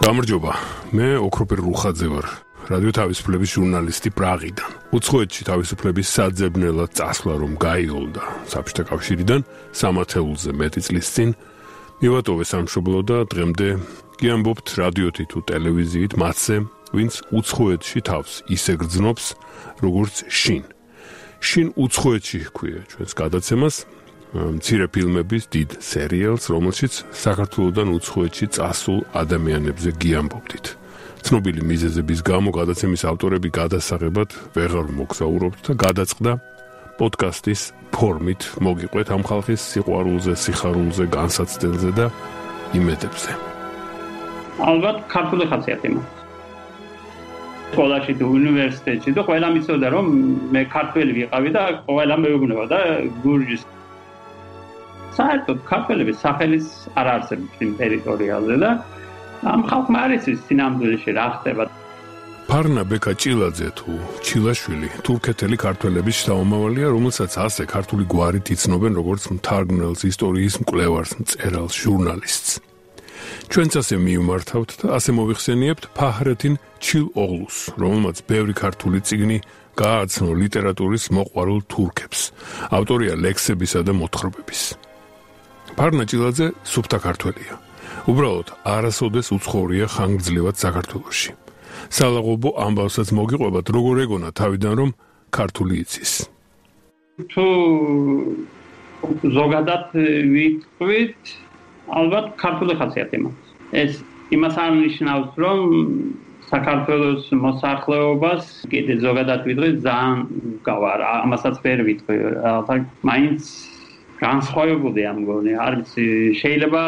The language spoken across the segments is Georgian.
გამარჯობა, მე ოქროპირ რუხაძე ვარ, რადიო თავისუფლების ჟურნალისტი პრაღიდან. უცხოეთში თავისუფლების საძებნელად წასვლა რომ გაიოლდა საბჭოთა კავშირიდან 30-ზე მეტი წლის წინ, მივატოვე სამშობლო და დღემდე გიამბობთ რადიოთი თუ ტელევიზიით მათზე, ვინც უცხოეთში თავს ისე გრძნობს, როგორც შინ. შინ უცხოეთში ჰქვია ჩვენს გადაცემას, მცირე ფილმების დიდ სერიალს, რომელშიც საქართველოდან უცხოეთში წასულ ადამიანებზე გიამბობდით. ცნობილი მიზეზების გამო გადაცემის ავტორები გადასაღებად ვეღარ მოგზაურობთ და გადაწყდა პოდკასტის ფორმით მოგიყვეთ ამ ხალხის სიყვარულზე, სიხარულზე, განსაცდელზე და იმედებზე. ალბათ ქართული ხასიათი მაქვს. სკოლაში თუ უნივერსიტეტში და ყველა მიცოდა რომ მე ქართველი ვიყავი და ყველა მეუბნება და გურჯის საერთოდ ქართველების სახელის არ არსებობს იმ ტერიტორიაზე და ამ ხალხმა არ იცის სინამდვილეში რა ხდება. ფარნა ბეკა ჭილაძე თუ ჩილაშვილი თურქეთელი ქართველების შთამომავალია, რომელსაც ასე ქართული გვარით იცნობენ როგორც მთარგმნელს, ისტორიის მკვლევარს, მწერალს, ჟურნალისტს. ჩვენც ასე მივმართავთ და ასე მოვიხსენიებთ ფაჰრეთინ ჩილოღლუს, რომელმაც ბევრი ქართული წიგნი გააცნო ლიტერატურის მოყვარულ თურქებს. ავტორია ლექსებისა და მოთხრობების. ფარნა ჭილაძე სუფთა ქართველია. უბრალოდ არასოდეს უცხოვრია ხანგრძლივად საქართველოში. სალაღობო ამბავსაც მოგიყვებათ, როგორ ეგონა თავიდან რომ ქართული იცის. თუ ზოგადად ვიტყვით, ალბათ ქართული ხასიათი მაქვს. ეს იმას არ ნიშნავს, რომ საქართველოს მოსახლეობას კიდე ზოგადად ვიტყვი ძალიან გავარ. ამასაც ვერ ვიტყვი. მაინც განსხვავებულია მგონი. არ ვიცი, შეიძლება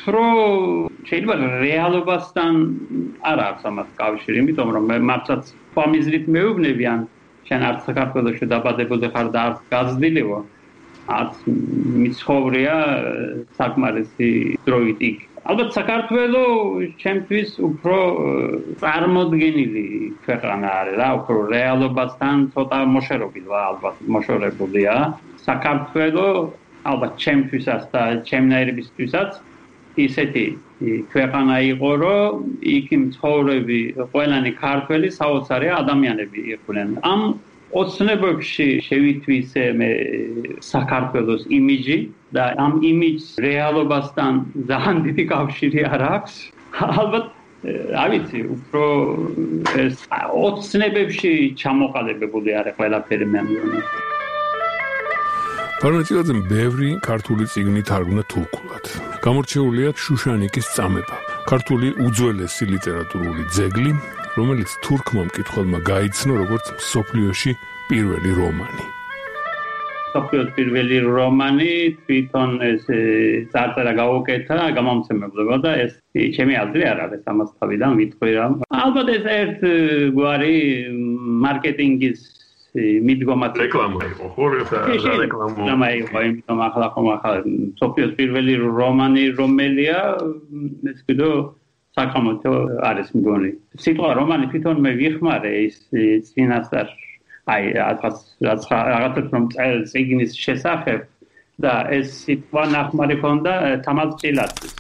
რეალობასთან არ აქვს ამას კავშირი, იმიტომ რომ მართლაც ფამიზრით მეუბნებიან, შენ არც საქართველოში დაბადებული ხარ და არც გაზრდილიო. არც მიცხოვრია საკმარისი დროით იქ. ალბათ საქართველო ჩემთვის უფრო წარმოდგენილი ქვეყანა არის რა, უფრო რეალობასთან ცოტა მოშორებულია, ალბათ მოშორებულია. საქართველო ალბათ ჩემთვისაც და ჩემნაირებისთვისაც ისეთი ქვეყანა იყო, რომ იქ მცხოვრები ყველანი ქართველი საოცარი ადამიანები იყვნენ. ამ ოცნებებში შევითვისე მე საქართველოს იმიჯი და ამ იმიჯს რეალობასთან ძალიან დიდი კავშირი არ აქვს. ალბათ არ ვიცი, უფრო ეს ოცნებებში ჩამოყალიბებული არის ყველაფერი მე მგონი. ფარნა ჭილაძემ ბევრი ქართული წიგნი თარგმნა თურქულად. გამორჩეულია შუშანიკის წამება, ქართული უძველესი ლიტერატურული ძეგლი, რომელიც თურქმა მკითხველმა გაიცნო როგორც მსოფლიოში პირველი რომანი. მსოფლიოს პირველი რომანი თვითონ ეს წარწერა გაუკეთა გამომცემლებმა და ეს ჩემი აზრი არ არის, ამას თავიდან ვიტყვი რა. ალბათ ეს ერთ გვარი მარკეტინგის მიდგომაც რეკლამა იყო, ხო, რეკლამა იყო, იმიტომ ახლა მსოფლიოს პირველი რომანი რომელია, ეს კიდევ საკამოთო არის მგონი. სიტყვა რომანი თვითონ მე ვიხმარე ის წინასწარ რაღაცა რომ წიგნის შესახებ და ეს სიტყვა ნახმარი ქონდა თამაზ ჭილაძის.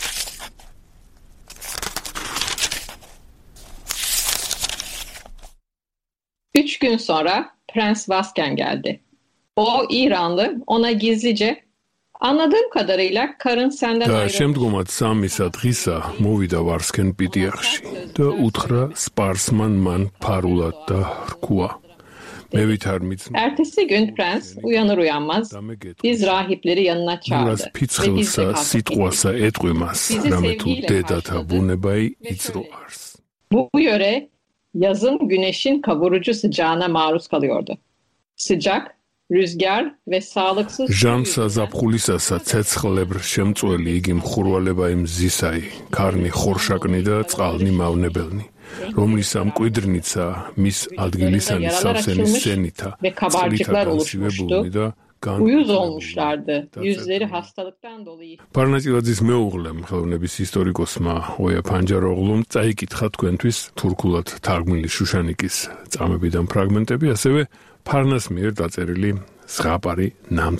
Üç gün sonra Prens Vasken geldi. O İranlı, ona gizlice, anladığım kadarıyla karın senden და ayrılmış. შემდგომად 3 დღისა მოვიდა ვარსკენ პიტიახში და უთხრა სპარსმან მან ფარულად და რქუა. მე ვითარმიც Ertesi gün prens uyanır uyanmaz biz rahipleri yanına çağırdı. ფიცხილსა სიტყვასა ეტყვი მას, რამე თუ დედათა ბუნებაი იწრო არს. Bu yöre yazın güneşin kavurucu sıcağına maruz kalıyordu. Sıcak, rüzgar ve sağlıksız ჟამსა ზაფხულისასა ცეცხლებრ შემწველი იგი მხურვალება იმზისაი, კარნი ხორშაკნი და წყალნი მავნებელნი, რომლის ამ კვიდრნიცა მის ადგილისანი სავსენის სენითა, წყლითა განსივებულნი და uyuz olmuşlardı. Yüzleri hastalıktan dolayı. ფარნა ჭილაძის მეუღლემ, ხელოვნების ისტორიკოსმა ოია ფანჯაროღლუმ წაიკითხა თქვენთვის თურქულად თარგმნილი შუშანიკის წამებიდან ფრაგმენტები, ასევე ფარნას მიერ დაწერილი ზღაპარი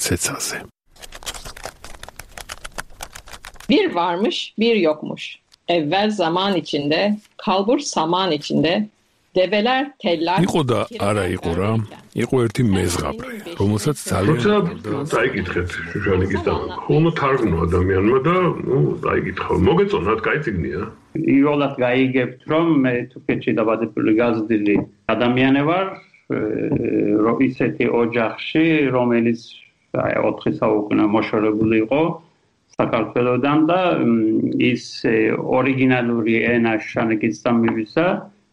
ნამცეცაზე. Bir varmış, bir yokmuş. evvel zaman içinde, kalbur saman içinde, develer teller. იყო და არა იყო რა. იყო ერთი მეზღაბრე, რომელსაც ძალიან დაიკითხეთ შუშანიკის და ხომ თარგმნა ადამიანმა და დაიკითხა. მოგეწონათ, კაი წიგნია. იოლად გაიგებთ, რომ მე თურქეთში დაბადებული გაზრდილი ადამიანი ვარ, ისეთი ოჯახში, რომელიც 4 საუკუნე მოშორებული იყო საქართველოდან და ის ორიგინალური ენა შუშანიკის სამივისა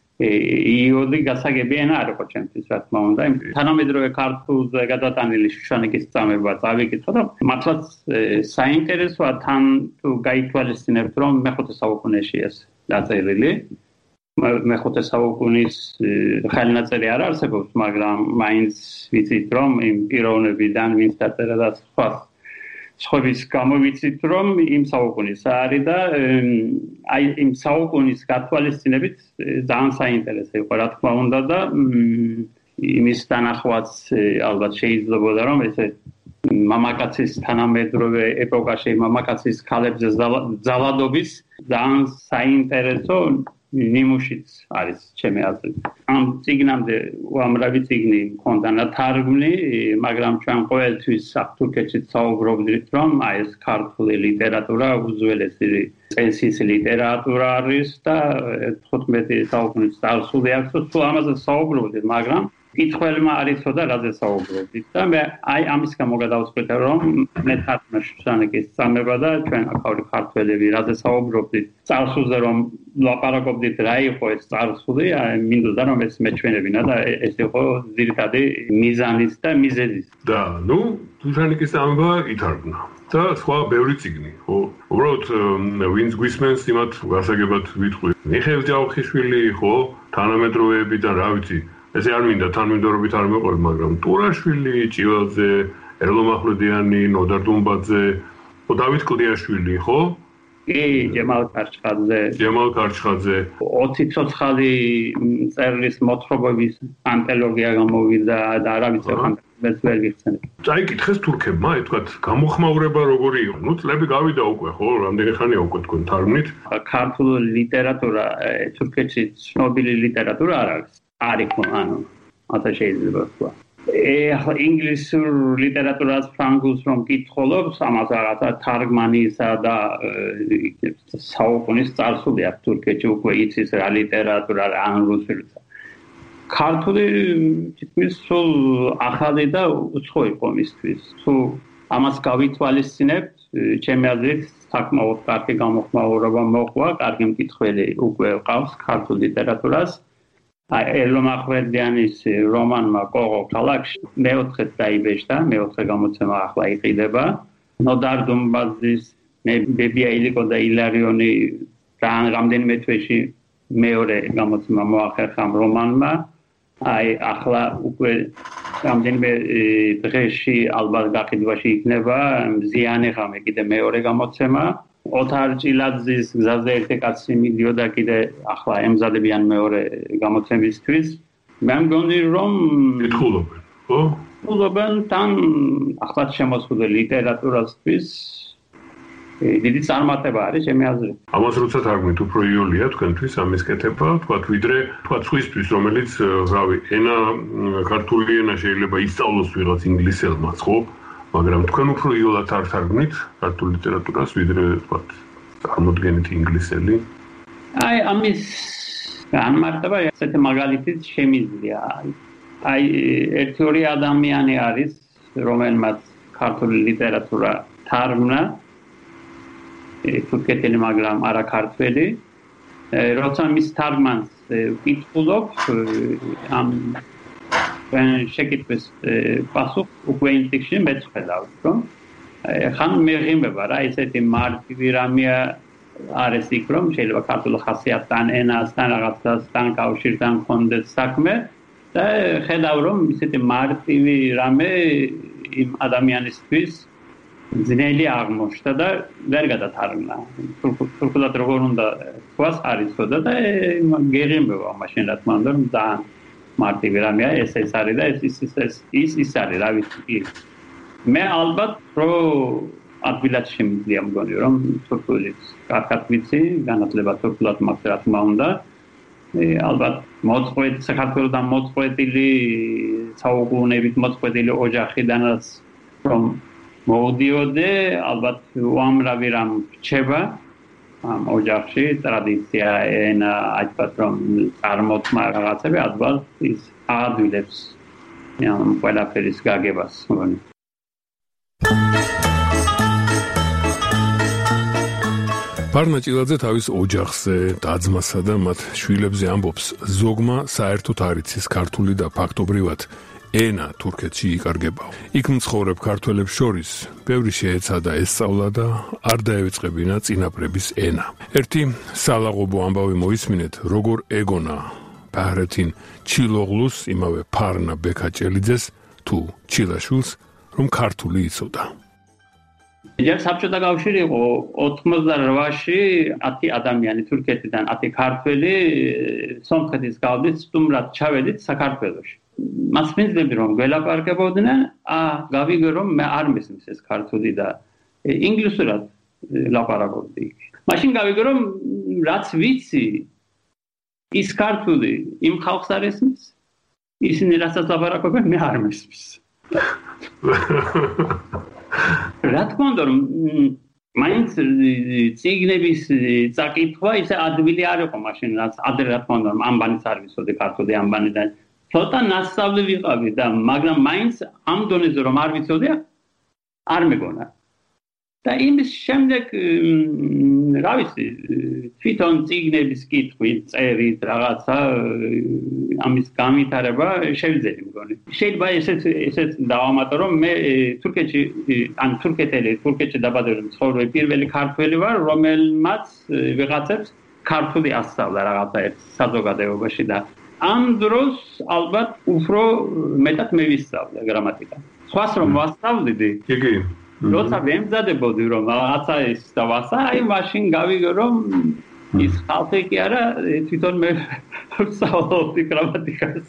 იოდი გასაგები ენა არ იყო ჩემთვის, რა თქმა უნდა. თანამედროვე ქართულზე გადატანილი შუშანიკის წამება წავიკითხო და მართლაც საინტერესოა თან თუ გაითვალისწინებთ, რომ მე-5 საუკუნეში ეს დაწერილი. მე-5 საუკუნის ხელნაწერი არ არსებობს, მაგრამ მაინც ვიცით, რომ იმ პიროვნებიდან ვინც დაწერა და სხვების გამო ვიცით, რომ იმ საუკუნის არის და აი იმ საუკუნის გათვალისწინებით ძალიან საინტერესო იყო, რა თქმა უნდა და იმის თანახვაც ალბათ შეიძლებოდა, რომ ესე მამაკაცის თანამედროვე ეპოქაში მამაკაცის ქალებზე ძალადობის ძალიან საინტერესო ნიმუშიც არის ჩემი აზრით. ამ წიგნამდე უამრავი წიგნი მქონდა ნათარგმნი, მაგრამ ჩვენ ყოველთვის თურქეთში საუბრობდით, რომ აი ეს ქართული ლიტერატურა უძველესი წესის ლიტერატურა არის და 15 საუკუნის წარსული აქვს, თუ ამაზე საუბრობდით, მაგრამ კითხველმა არ იცოდა რაზე საუბრობდით და მე აი ამის გამო გადავწყვიტე, რომ მე თარგმნა შუშანიკის წამება და ჩვენ ახალი ქართველები რაზე საუბრობდით, წარსულზე რომ ლაპარაკობდით, რა იყო ეს წარსული, მინდოდა რომ ეს მეჩვენებინა და ეს იყო ძირითადი მიზანის და მიზეზის. და ნუ შუშანიკის წამება ითარგმნა. და სხვა ბევრი წიგნი, ხო? უბრალოდ ვინც გვისმენს იმათ გასაგებად ვიტყვი. მიხეილ ჯავხიშვილი, ხო? თანამედროვეებიდან, რა ვიცი, ესე არ მინდა თანმიმდევრობით არ მეყოლ, მაგრამ ტურაშვილი, ჭივალძე, ერლო მახვედიანი, ნოდარ დუმბაძე, დავით კლდიაშვილი, ხო? კი, ჯემალ კარჩხაძე. 20 ცოცხალი წერლის მოთხრობების ანთოლოგია გამოვიდა და არა ვიცი ხან მეც ვერ ვიხსენებ. წაიკითხეს თურქებმა, თქვათ, გამოხმაურება როგორი იყო? ნუ წლები გავიდა უკვე, ხო? რამდენი ხანია უკვე თქვენ თარგმნით? ქართული ლიტერატურა თურქეთში ცნობილი ლიტერატურა არ არის. არ იყო, ანუ ასე შეიძლება ვთქვა. ახლა ინგლისურ ლიტერატურას ფრანგულს რომ კითხულობს, ამას რაღაცა თარგმანისა და საუკუნის წარსული აქვს თურქეთში, უკვე იცის რა ლიტერატურა ან რუსულიც. ქართული თითქმის სულ ახალი და უცხო იყო მისთვის. თუ ამას გავითვალისწინებთ, ჩემი აზრით, საკმაოდ კარგი გამოხმაურება მოყვა, კარგი მკითხველი უკვე ყავს ქართულ ლიტერატურას. ერლო მახვედიანის რომანმა კოღო ქალაქში მეოთხედ დაიბეჭდა, მეოთხე გამოცემა ახლა იყიდება. ნოდარ დუმბაძის ბებია ილიკო და ილარიონი რამდენიმე თვეში მეორე გამოცემა მოახერხა რომანმა. აი ახლა უკვე რამდენიმე დღეში ალბათ გაყიდვაში იქნება მზიანი ღამე კიდე მეორე გამოცემა. ოთარ ჭილაძის გზაზე ერთი კაცი მიდიოდა კიდე ახლა ემზადებიან მეორე გამოცემისთვის. მე მგონი რომ კითხულობენ, ხო? კითხულობენ თან ახლაც შემოსული ლიტერატურასთვის დიდი წარმატება არის ჩემი აზრით. ამას როცა თარგმნით, უფრო იოლია თქვენთვის ამის კეთება, თქვათ, ვიდრე თქვათ სხვისთვის, რომელიც, რავი, ენა ქართული ენა შეიძლება ისწავლოს ვიღაც ინგლისელმაც, ხო? მაგრამ თქვენ უფრო იოლად არ თარგმნით ქართულ ლიტერატურას, ვიდრე თქვათ, წარმოდგენით ინგლისელი. აი ამის განმარტება ესეთი მაგალითიც შემიძლია. აი ერთი-ორი ადამიანი არის, რომელმაც ქართული ლიტერატურა თარგმნა, თურქეთელი, მაგრამ არა ქართველი. როცა მის თარგმანს ვკითხულობ, ამ შეკითხვის პასუხს უკვე იმ წიგნში მეც ვხედავ, რომ ხან მეღიმება რა, ესეთი მარტივი რამეა არის იქ, რომ შეიძლება ქართულ ხასიათთან, ენასთან, რაღაცასთან კავშირთან მქონდეს საქმე და ხედავ, რომ ესეთი მარტივი რამე იმ ადამიანისთვის ძნელი აღმოჩნდა და ვერ გადათარგმნა. თურქულად როგორ უნდა თქვას არ იცოდა და გეღიმება მაშინ რა თქმა უნდა, რომ ძალიან მარტივი რამეა, ეს არის და ის არის, რა ვიცი. მე ალბათ რო ადვილად შემიძლია მგონი რომ თურქულიც კარგად ვიცი განათლება თურქულად მაქვს რა თქმა უნდა ალბათ მოწყვეტ საქართველოსთან მოწყვეტილი საუკუნეებით მოწყვეტილი ოჯახიდანაც რომ მოვდიოდე ალბათ უამრავი რამ რჩება ამ ოჯახში ტრადიცია ენა აჩვენებს რომ წარმოთმა რაღაცები ალბათ ის აადვილებს ამ ყველაფერის გაგებას მგონი პარნა ჭილაძე თავის ოჯახზე, დაძმასა და მათ შვილებზე ამბობს, ზოგმა საერთოდ არ იცის ქართული და ფაქტობრივად ენა თურქეთში იკარგებაო. იქ მცხოვრებ ქართველებს შორის ბევრი შეეცადა ესწავლა და არ დაევიწყებინა წინაპრების ენა. ერთი სალაღობო ამბავი მოისმინეთ, როგორ ეგონა ბაჰრეთინ ჩილოღლუს, იმავე ფარნა ბექაჭელიძეს თუ ჩილაშვილს, რომ ქართული იცოდა. ჯერ საბჭოთა კავშირი იყო 88-ში 10 ადამიანი თურქეთიდან 10 ქართველი სომხეთის გავლით სტუმრად ჩავედით საქართველოში. მას მიზნები რომ გველაპარაკებოდნენ, გავიგე რომ მე არ მესმის ეს ქართული და ინგლისურად ლაპარაკობდი. მაშინ გავიგე რომ რაც ვიცი ის ქართული იმ ხალხს არ ესმის, ისინი რასაც ლაპარაკობენ მე არ მესმის. რა თქმა უნდა რომ მაინც ციგნების წაკითხვა ისე ადვილი არ იყო მაშინ რაც ადრე რა თქმა უნდა ამბანიც არ ვიცოდი ქართული ამბანი და ცოტა ნასწავლი ვიყავი და მაგრამ მაინც ამ დონეზე რომ არ ვიცოდი არ მეგონა და იმის შემდეგ რა ვიცი თვითონ ციგნების კითხვით წერით რაღაცა ამის განვითარება შევძელი მგონი შეიძლება ესეც დავამატო რომ მე თურქეთში ან თურქეთში დაბადებული მცხოვრები პირველი ქართველი ვარ რომელმაც ვიღაცებს ქართული ასწავლა რაღაცა ერთ საზოგადოებაში და ამ დროს ალბათ უფრო მეტად მე ვისწავლე გრამატიკა სხვას რომ ვასწავლდი იგი როცა ვემზადებოდი რომ რაღაცა ის და ვასა აი მაშინ გავიგე რომ ის ხალხი კი არა თვითონ მე ვსწავლობდი გრამატიკას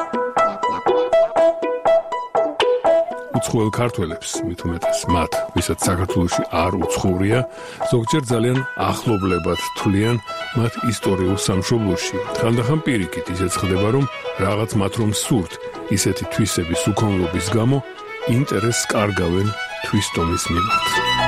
უცხოელ ქართველებს მით უმეტეს მათ ვისაც საქართველოში არ უცხოურია ზოგჯერ ძალიან ახლობლებად თვლიან მათ ისტორიულ სამშობლოში ხანდახან პირიქით ისეც ხდება რომ რაღაც მათ რომ სურთ ისეთი თვისების უქონლობის გამო ინტერესს კარგავენ თვისტომის მიმართ.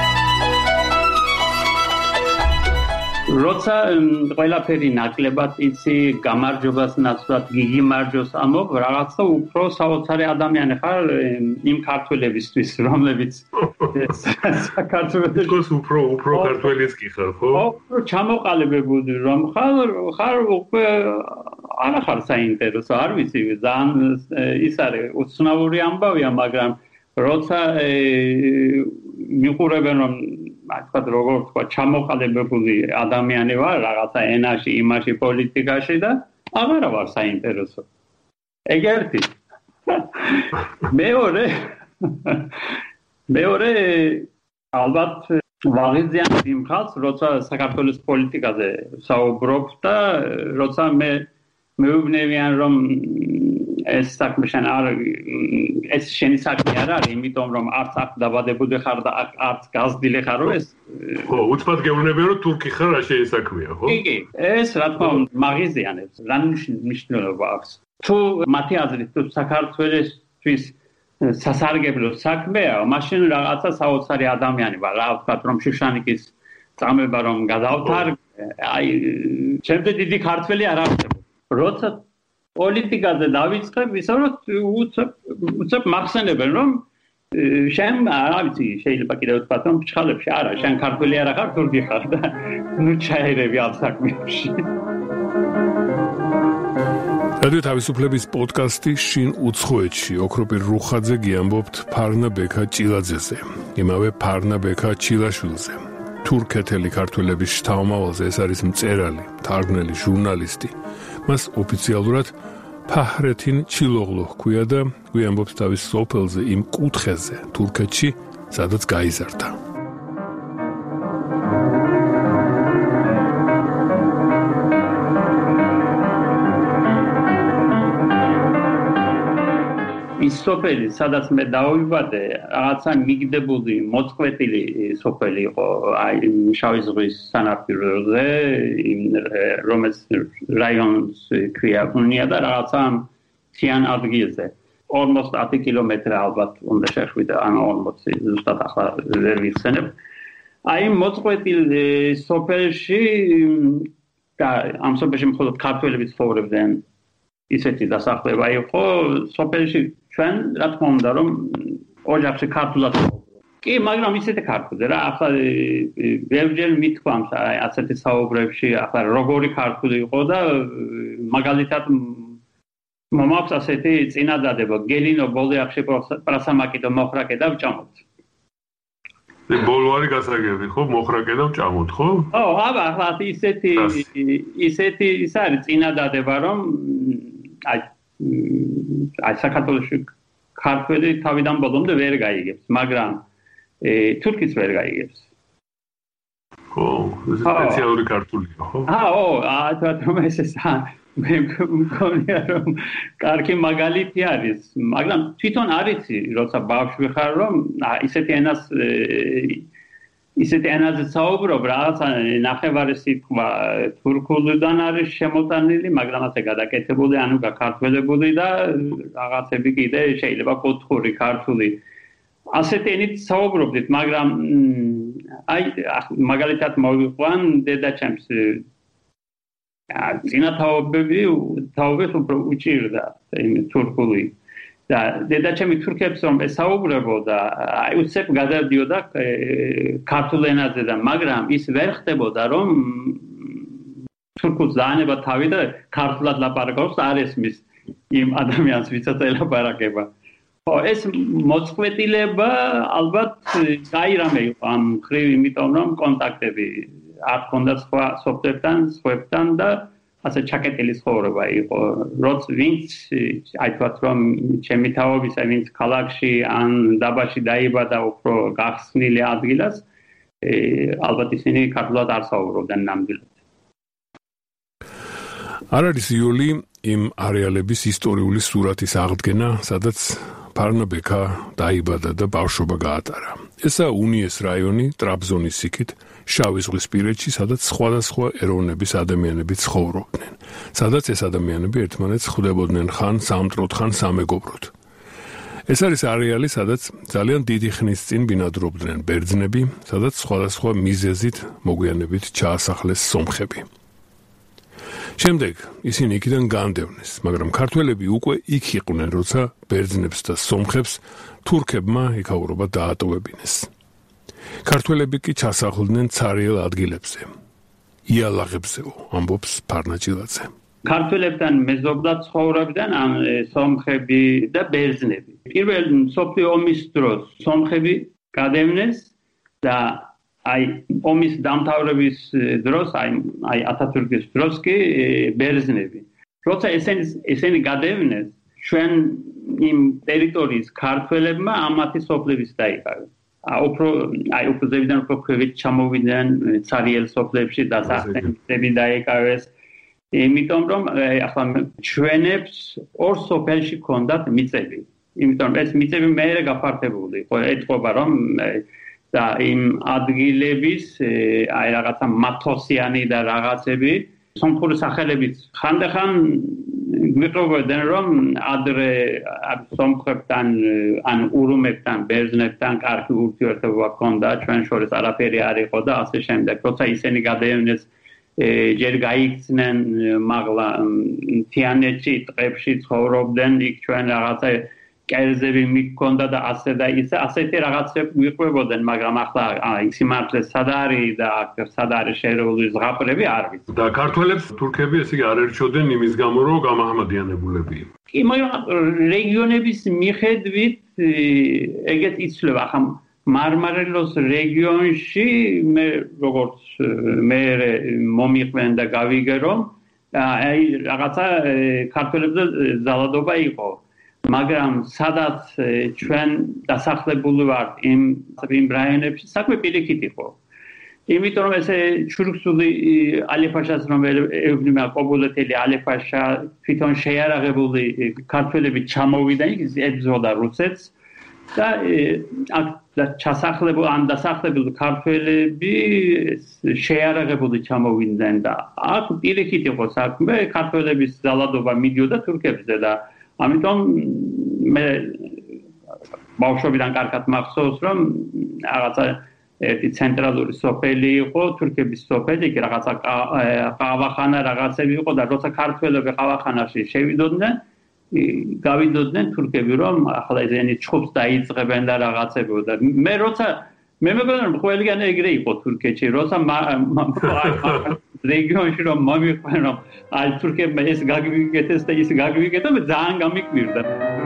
როცა ყველაფერი ნაკლებად იცი, გამარჯვებას ნაცვლად გიგი მარჯოს ამობ, რაღაცა უფრო საოცარი ადამიანი ხარ იმ ქართველებისთვის, რომლებიც საქართველოს უფრო ქართველიც კი ხარ, ხო? უფრო ჩამოყალიბებული რომ ხარ უკვე არა ხარ საინტერესო, არ ვიცი, ძალიან ის არის უცნაური ამბავია, მაგრამ როცა მიყურებენ რომ თქვათ როგორ თქვა ჩამოყალიბებული ადამიანი ვარ რაღაცა ენაში, იმაში, პოლიტიკაში და აღარა ვარ საინტერესო. ეგ ერთი. მეორე ალბათ ვაღიზიან იმ ხალხს, როცა საქართველოს პოლიტიკაზე საუბრობ და როცა მე მეუბნებიან რომ ეს საქმე შენ არ ეს შენი საქმე არ არის, იმიტომ რომ არც აქ დაბადებული ხარ და არც გაზრდილი ხარ, ეს ხო, უცბად გეუბნებიან რომ თურქი ხარ, რა შენი საქმეა, ხო? კი, ეს რა თქმა უნდა მაღიზიანებს, რა მნიშვნელობა აქვს. თუ მათი აზრით თუ საქართველოსთვის სასარგებლო საქმეა, მაშინ რაღაცა საოცარი ადამიანი ვარ, რა ვთქვათ, რომ შუშანიკის წამება რომ გადავთარგმნე, აი, ჩემზე დიდი ქართველი არ არსებობს. როცა პოლიტიკაზე დავიწყებ, ისე რომ უცებ მახსენებენ რომ შენ რა ვიცი, შეიძლება კიდევ ვთქვათ რომ ფჩხალებში არა, შენ ქართველი არა ხარ, თურქი ხარ და ნუ ჩაერევი ამ საქმეებში. რადიო თავისუფლების პოდკასტი შინ უცხოეთში ოქროპირ რუხაძე გიამბობთ ფარნა ბექა ჭილაძეზე, იმავე ფარნა ბექა ჩილაშვილზე. თურქეთელი ქართველების შთამომავალზე ეს არის მწერალი, მთარგმნელი, ჟურნალისტი. მას ოფიციალურად ფაჰრეთინ ჩილოღლუ ჰქვია და გვიამბობს თავის სოფელზე იმ კუთხეზე თურქეთში, სადაც გაიზარდა. ის სოფელი, სადაც მე დავიბადე, რაღაცა მიგდებული, მოწყვეტილი სოფელი იყო, აი შავი ზღვის სანაპიროზე, რომელიც რაიონს ქვია უნია და რაღაცა მთიან ადგილზე. 50 კილომეტრი ალბათ უნდა შეხვიდე, ანუ 40 ზუსტად ახლა ვერ ვიხსენებ. აი მოწყვეტილ სოფელში და ამ სოფელში მხოლოდ ქართველები ცხოვრობდნენ. ისეთი დასახლება იყო სოფელში ჩვენ რა თქმა უნდა რომ ოჯახში ქართულად კი მაგრამ ისეთი ქართული რა ახლა ბევრჯერ მithქვამს აი ასეთი საუბრებში ახლა როგორი ქართული იყო და მაგალითად მომაქვს ასეთი წინადადება გელინო ბოლეახში პრასამაკი და მოხრაკე და ვჭამოთ ბოლო არის გასაგები ხო მოხრაკე და ვჭამოთ ხო? ო აბა ახლა ისეთი ის არის წინადადება რომ აი საქართველოში ქართველი თავიდან ბოლომდე ვერ გაიგებს, მაგრამ თურქიც ვერ გაიგებს. ხო, ეს სპეციალური ქართულია, ხო? თუმცა ეს მე მგონია რომ კარგი მაგალითი არის, მაგრამ თვითონ არიცი, როცა ბავშვი ხარ რომ ისეთი ენაზე საუბრობ, რაღაცა ნახევარი სიტყვა თურქულიდან არის შემოტანილი, მაგრამ ასე გადაკეთებული, ანუ გაქართველებული და რაღაცები კიდე შეიძლება კუთხური, ქართული. ასეთი ენით საუბრობდით, მაგრამ აი მაგალითად მოვიყვან დედაჩემს წინათაობებს უფრო უჭირდა თურქული. და დედაჩემი თურქებს რომ ესაუბრებოდა, აი უცებ გადადიოდა ქართულ ენაზე და მაგრამ ის ვერ ხდებოდა რომ თურქულს დაანება თავი და ქართულად ლაპარაკობს არ ესმის იმ ადამიანს ვისაც ელაპარაკება. ხო, ეს მოწყვეტილება ალბათ კაი რამე იყო ამ მხრივ, იმიტომ რომ კონტაქტები არ ჰქონდა სხვა სოფლებთან და ასე ჩაკეტილი ცხოვრება იყო. როც ვინც აი თქვათ რომ ჩემი თაობისა ვინც ქალაქში ან დაბაში დაიბადა უფრო გახსნილი ადგილას, ალბათ ისინი ქართულად არ საუბრობდნენ ნამდვილად. არ არის იოლი იმ არეალების ისტორიული სურათის აღდგენა, სადაც ფარნაბექა დაიბადა და ბავშვობა გაატარა. ესა უნიეს რაიონი ტრაბზონის იქით შავი ზღვისპირეთში, სადაც სხვადასხვა ეროვნების ადამიანები ცხოვრობდნენ, სადაც ეს ადამიანები ერთმანეთს ხვდებოდნენ ხან სამტროდ, ხან სამეგობროდ. ეს არის არეალი, სადაც ძალიან დიდი ხნის წინ ბინადრობდნენ ბერძნები, სადაც სხვადასხვა მიზეზით მოგვიანებით ჩაასახლეს სომხები. შემდეგ ისინი იქიდან განდევნეს, მაგრამ ქართველები უკვე იქ იყვნენ, როცა ბერძნებს და სომხებს თურქებმა იქაურობა დაატოვებინეს. ქართველები კი ჩასახლდნენ ცარიელ ადგილებზე. იალაღებზეო, ამბობს ფარნაჭილაძე. ქართველებთან მეზობლად ცხოვრობდნენ სომხები და ბერძნები. პირველ მსოფლიო ომის დროს სომხები გადევნეს და აი ომის დამთავრების დროს, აი ათათურქის დროს კი ბერძნები. როცა ესენი გადევნეს, ჩვენ იმ ტერიტორიის ქართველებმა ამათი სოფლების დაიკავეს. უფრო ზევიდან უფრო ქვევით ჩამოვიდნენ ცარიელ სოფლებში და სახლებები დაიკავეს. იმიტომ რომ ახლა ჩვენებს ორ სოფელში ჰქონდათ მიწები. იმიტომ რომ ეს მიწები მეერე გაფართებული იყო, ეთყობა რომ და იმ ადგილების აი რაღაცა მათოსიანი და რაღაცები სომხური სახელებით ხანდახან გვიყვებოდნენ რომ ადრე სომხებთან ან ურუმებთან ბერძნებთან კარგი ურთიერთობა ჰქონდა ჩვენ შორის არაფერი არ იყო და ასე შემდეგ როცა ისინი გადაევნეს ჯერ გაიქცნენ მაღლა თიანეთში ტყებში ცხოვრობდნენ იქ ჩვენ რაღაცა კერძები მიქონდა და ასე და ისე ასეთი რაღაცები გვიყვებოდნენ მაგრამ ახლა სიმართლე სად არის და სად არის შერეული ზღაპრები არ ვიცი და ქართველებს თურქები ესე იგი არ ერჩოდნენ იმის გამო რომ გამაჰმადიანებულები კი მაგრამ რეგიონების მიხედვით ეგეთ იცვლება ახლა მარმარილოს რეგიონში მე როგორც მე მომიყვენ და გავიგე რომ აი რაღაცა ქართველებზე ზალადობა იყო მაგრამ სადაც ჩვენ დასახლებული ვართ იმ რაიონებში საქმე პირიქით იყო იმიტომ რომ ესე ჩურქსული ალეფაშას რომ ეუბნება ყობულეთელი ალეფაშა თვითონ შეიარაღებული ქართველები ჩამოვიდა იქ ებრძოდა რუსეთს და აქ ჩასახლებული ან დასახლებული ქართველები შეიარაღებული ჩამოვიდნენ და აქ პირიქით იყო საქმე ქართველების ძალადობა მიდიოდა თურქებზე და ამიტომ მე ბავშვობიდან კარგად მახსოვს რომ რაღაცა ერთი ცენტრალური სოფელი იყო თურქების სოფელი იქ რაღაცა ყავახანა რაღაცები იყო და როცა ქართველები ყავახანაში შევიდოდნენ გავიდოდნენ თურქები რომ ახლა ესენი ჩხუბს დაიწყებენ და რაღაცები და მე როცა მე მეგონა რომ ყველგან ეგრე იყო თურქეთში როცა რეგიონში რომ მომიყვნენ რომ აი თურქებმა ეს გაგვიგეთეს და ის გაგვიგეთა მე ძალიან გამიკვირდა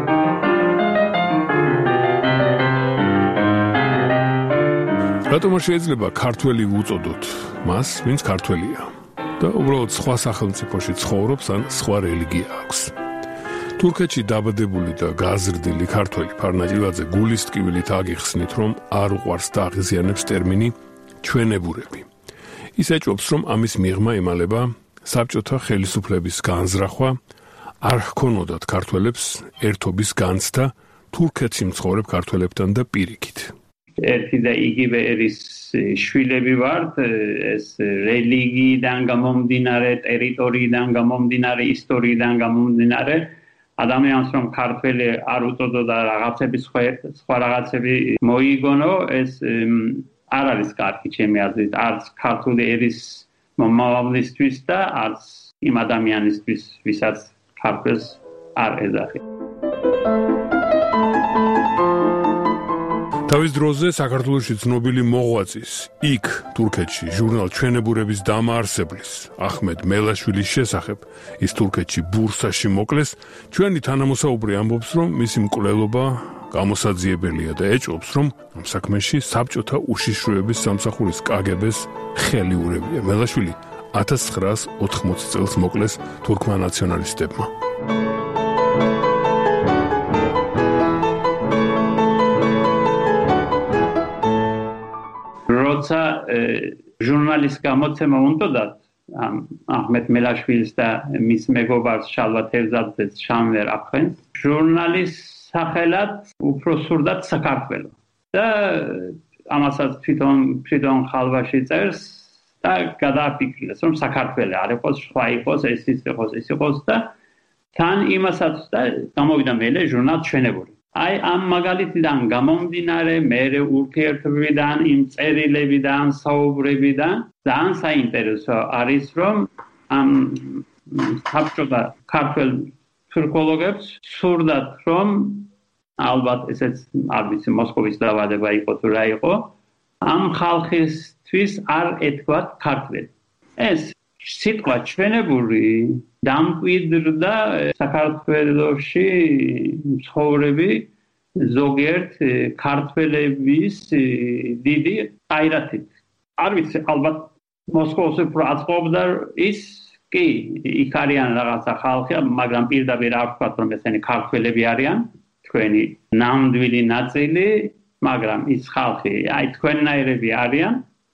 რატომ შეიძლება ქართველი ვუწოდოთ მას, ვინც ქართველია და უბრალოდ სხვა სახელმწიფოში ცხოვრობს ან სხვა რელიგია აქვს. თურქეთში დაბადებული და გაზრდილი ქართველი ფარნაჭილაძე გულის ტკივილით აგიხსნით, რომ არ უყვარს და აღიზიანებს ტერმინი ჩვენებურები. ის ეჭვობს, რომ ამის მიღმა ემალება საბჭოთა ხელისუფლების განზრახვა, არ ჰქონოდათ ქართველებს ერთობის განცდა თურქეთში მცხოვრებ ქართველებთან და პირიქით. ერთი და იგივე ერის შვილები ვართ ეს რელიგიიდან გამომდინარე, ტერიტორიიდან გამომდინარე, ისტორიიდან გამომდინარე ადამიანს რომ ქართველი არ უწოდო და რაღაცების სხვა რაღაცები მოიგონო ეს არ არის კარგი ჩემი აზრით არც ქართული ერის მომავლისთვის და არც იმ ადამიანისთვის ვისაც ქართულს არ ეძახი თავის დროზე საქართველოში ცნობილი მოღვაწის იქ თურქეთში ჟურნალ ჩვენებურების დამაარსებლის ახმედ მელაშვილის შესახებ ის თურქეთში ბურსაში მოკლეს ჩვენი თანამოსაუბრი ამბობს რომ მისი მკვლელობა გამოსაძიებელია და ეჭვობს რომ ამ საქმეში საბჭოთა უშიშროების სამსახურის კგბ-ს ხელი ურევია მელაშვილი 1980 წელს მოკლეს თურქმა ნაციონალისტებმა როცა ჟურნალის გამოცემა უნდათ ახმედ მელაშვილის და მის მეგობარს შალვა თევზაძეს შამვერ აფხენს ჟურნალის სახელად უფრო სურდათ საქართველო და ამასაც თვითონ ხალვაში წერს და გადააფიქრეს რომ საქართველო არ იყოს სხვა იყოს ეს იყოს და თან იმასაც და გამოვიდა მელე ჟურნალ ჩვენებური აი ამ მაგალითიდან გამომდინარე მერე ურთიერთობიდან იმ წერილებიდან საუბრებიდან ძალიან საინტერესო არის რომ ამ საბჭოთა ქართველ თურქოლოგებს სურდათ რომ ალბათ ესეც არ ვიცი მოსკოვის დაავადება იყო თუ რა იყო ამ ხალხისთვის არ ეთქვათ ქართველი ეს სიტყვა ჩვენებური დამკვიდრდა საქართველოში ცხოვრები ზოგიერთ ქართველების დიდი აირათით. არ ვიცი, ალბათ მოსკოვში უფრო აწყობდა ის კი იქ არიან რაღაცა ხალხი, მაგრამ პირდაპირ არ ვთქვათ რომ ესენი ქართველები არიან, თქვენი ნამდვილი ნაწილი, მაგრამ ის ხალხი, აი თქვენნაირები არიან.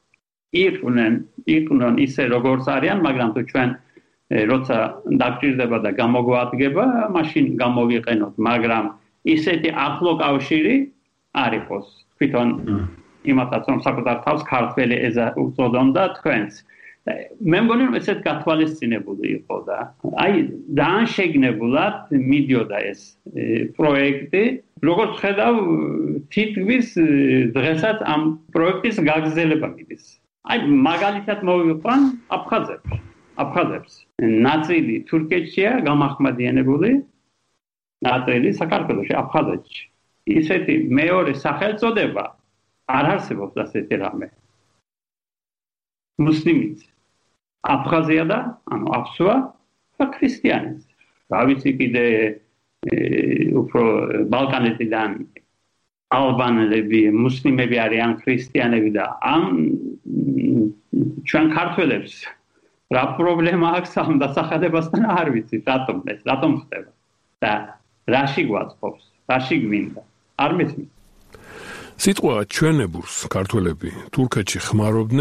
იყვნენ ისე როგორც არიან, მაგრამ თუ ჩვენ როცა დაგჭირდება და გამოგვადგება, მაშინ გამოვიყენოთ, მაგრამ ისეთი ახლო კავშირი არ იყოს. თვითონ იმათაც რომ საკუთარ თავს ქართველი უწოდონდა თქვენს. მე მგონი რომ ესეთ გათვალისწინებული იყო და აი ძალიან შეგნებულად მიდიოდა ეს პროექტი. როგორც ხედავ, თითქმის დღესაც ამ პროექტის გაგრძელება მიდის. აი მაგალითად მოვიყვან აფხაზებს. ნაწილი თურქეთშია გამახმადიანებული, ნაწილი საქართველოში, აფხაზეთში. ისეთი მეორე სახელწოდება არ არსებობს ასეთი რამე. მუსლიმიც. აფხაზია და ანუ აფსუა და ქრისტიანიც. რა ვიცი კიდე უფრო ბალკანეთიდან ალბანელები, მუსლიმები არიან ქრისტიანები და ამ ჩვენ ქართველებს რა პრობლემა აქვს ამ დასახადებასთან არ ვიცი, რატომ ხდება და რაში გვაწყობს, რაში გვინდა, არ მესმის. სიტყვა ჩვენებურს ქართველები თურქეთში ხმარობდნენ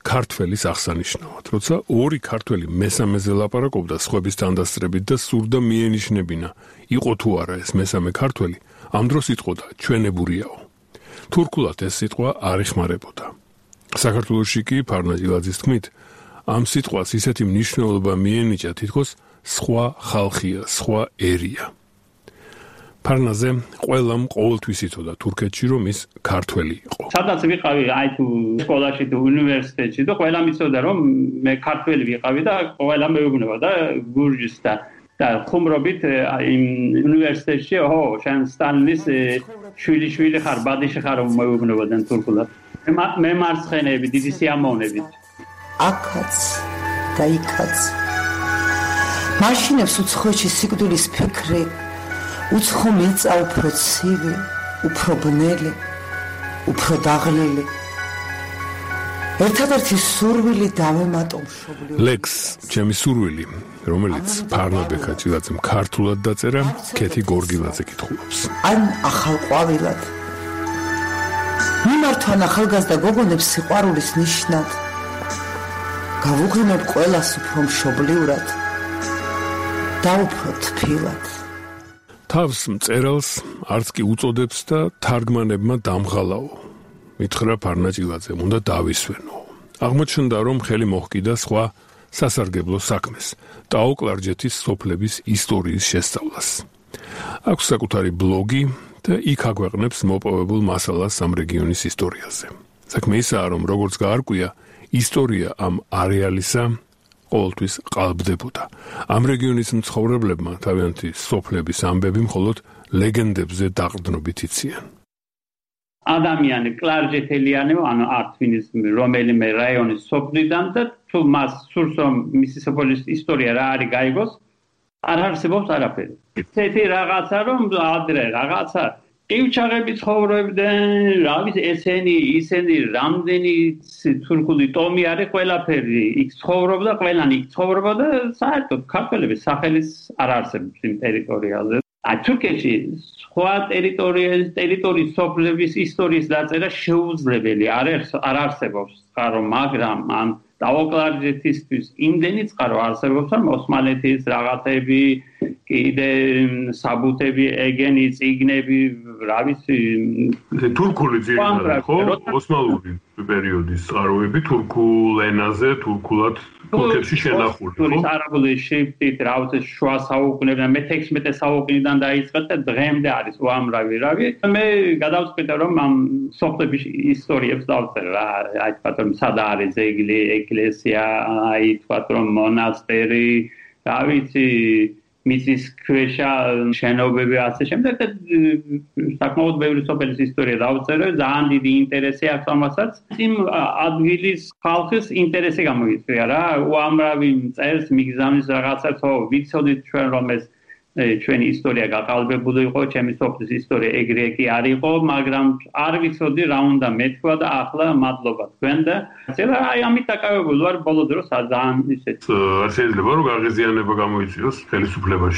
ქართველის აღსანიშნავად, როცა ორი ქართველი მესამეზე ლაპარაკობდა სხვების თანდასწრებით და სურდა მიენიშნებინა, იყო თუ არა ეს მესამე ქართველი, ამ დროს იტყოდა ჩვენებურიაო. თურქულად ეს სიტყვა არ იხმარებოდა. საქართველოში კი ფარნა ჭილაძის თქმით, ამ სიტყვას ისეთი მნიშვნელობა მიენიჭა, თითქოს სხვა ხალხია, სხვა ერია. ფარნაზე ყველამ ყოველთვის იცოდა თურქეთში, რომ ის ქართველი იყო. სადაც ვიყავი, აი თუ სკოლაში თუ უნივერსიტეტში და ყველამ იცოდა, რომ მე ქართველი ვიყავი და ყველა მეუბნება და გურჯის და ხუმრობით იმ უნივერსიტეტში, შენ სტალინის შვილი ხარ, ბადიში ხარ, რომ მეუბნებოდნენ თურქულად. მე მარცხენები, დიდი სიამოვნებით. აქაც და იქაც. მაშინებს უცხოეთში სიკვდილის ფიქრი უცხო მიწა უფრო ცივი, უფრო ბნელი, უფრო დაღლილი. ერთადერთი სურვილი დავემატო მშობლიურ. ლექს, ჩემი სურვილი, რომელიც ფარნა ბექაჭილაძემ ქართულად დაწერა, ქეთი გორგილაძე კითხულობს. ან ახალ ყვავილად. მიმართან ახალგაზრდა გოგონებს სიყვარულის ნიშნად. გავუღიმებ ყველას უფრო მშობლიურად და უფრო თბილად. თავს მწერალს არც კი უწოდებს და თარგმანებმა დამღალაო. მითხრა ფარნა ჭილაძემ, უნდა დავისვენო. აღმოჩნდა, რომ ხელი მოჰკიდა სხვა სასარგებლო საქმეს, ტაო-კლარჯეთის სოფლების ისტორიის შესწავლას. აქვს საკუთარი ბლოგი და იქ აგვეყნებს მოპოვებულ მასალას ამ რეგიონის ისტორიაზე. საქმე ისაა, რომ როგორც გაარკვია, ისტორია ამ არეალისა ყოველთვის ყალბდებოდა. ამ რეგიონის მცხოვრებლებმა თავიანთი სოფლების ამბები მხოლოდ ლეგენდებზე დაყრდნობით იციან. ადამიანი კლარჯეთელიანი, ანუ ართვინის რომელიმე რაიონის სოფლიდან და თუ მას სურს რომ მისი სოფლის ისტორია რა არის გაიგოს, არ არსებობს არაფერი. ესეთი რაღაცა რომ ადრე რაღაცა ყივჩაღები ცხოვრობდნენ, რა ვიცი ისინი რამდენი თურქული ტომი არის ყველაფერი იქ ცხოვრობდა, ყველანი იქ ცხოვრობდა და საერთოდ ქართველების სახელის არ არსებობს იმ ტერიტორიაზე. თურქეთში სხვა ტერიტორიის სოფლების ისტორიის დაწერა შეუძლებელი არ არსებობს წყარო, მაგრამ ამ ტაო-კლარჯეთისთვის იმდენი წყარო არსებობს, რომ ოსმალეთის რაღაცები, კიდე საბუთები, ეგენი, წიგნები, რა ვიცი, თურქული ძირითადად, ხო? ოსმალური პერიოდის წყაროები თურქულ ენაზე, თურქულად თურქეთში შენახული, ხო? არაბული შრიფტით, რა ვიცი, შუა საუკუნეებიდან, მე-16 საუკუნიდან დაიწყეთ და დღემდე არის უამრავი რავი. მე გადავწყვიტე, რომ ამ სოფლების ისტორიებს დავწერე რა, აი თქვათ რომ სად არის ძეგლი, ეკლესია, აი თქვათ რომ მონასტერი, რა ვიცი, მიწის ქვეშა შენობები ასე შემდეგ და საკმაოდ ბევრი სოფლის ისტორია დავწერე, ძალიან დიდი ინტერესი აქვს ამასაც. იმ ადგილის ხალხის ინტერესი გამოიწვია რა, უამრავი წერს მიგზავნის რაღაცას, ვიცოდით ჩვენ რომ ეს ჩვენი ისტორია გაყალბებული იყო, ჩემი სოფლის ისტორია ეგრე კი არ იყო, მაგრამ არ ვიცოდი რა უნდა მეთქვა და ახლა მადლობა თქვენ და აი ამით დაკავებული ვარ ბოლო დროს ძალიან ისეთ. შეიძლება რომ გაღიზიანება გამოიწვიოს ხელისუფლებაში.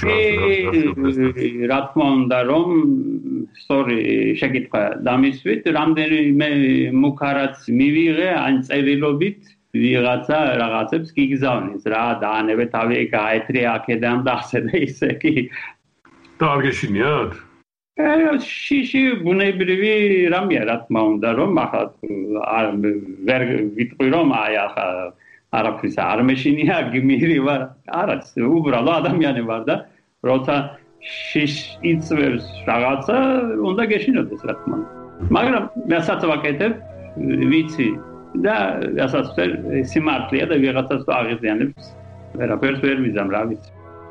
რა თქმა უნდა რომ სწორი შეკითხვა დამისვით, რამდენიმე მუქარაც მივიღე ან წერილობით ვიღაცა რაღაცებს გიგზავნის რა დაანებე თავი გაეთრე აქედან და ასე და ისე კი და არ გეშინიათ? შიში ბუნებრივი რამეა რა თქმა უნდა რომ ახლა ვერ ვიტყვი რომ აი ახლა არაფრის არ მეშინია გმირი ვარ არა უბრალო ადამიანი ვარ და როცა შიშ იწვევს რაღაცა უნდა გეშინოდეს რა თქმა უნდა მაგრამ მესაც ვაკეთებ ვიცი და რასაც სიმართლეა და ვიღაცას თუ აღიზიანებს ვერაფერს ვერ ვიზამ რა ვიცი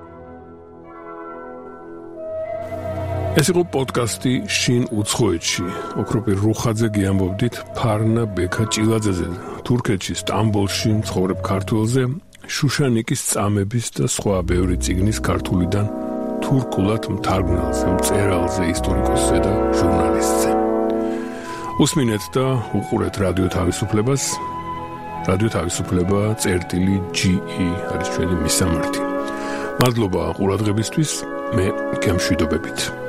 ეს იყო პოდკასტი შინ უცხოეთში ოქროპირ რუხაძე გიამბობდით ფარნა ბექაჭილაძეზე თურქეთში სტამბოლში მცხოვრებ ქართველზე შუშანიკის წამების და სხვა ბევრი წიგნის ქართულიდან თურქულად მთარგმნელზე მწერალზე ისტორიკოსზე და ჟურნალისტზე უსმინეთ და უყურეთ რადიო თავისუფლებას. რადიო თავისუფლება წერტილი GE არის ჩვენი მისამართი. მადლობა ყურადღებისთვის. მე გემშვიდობებით.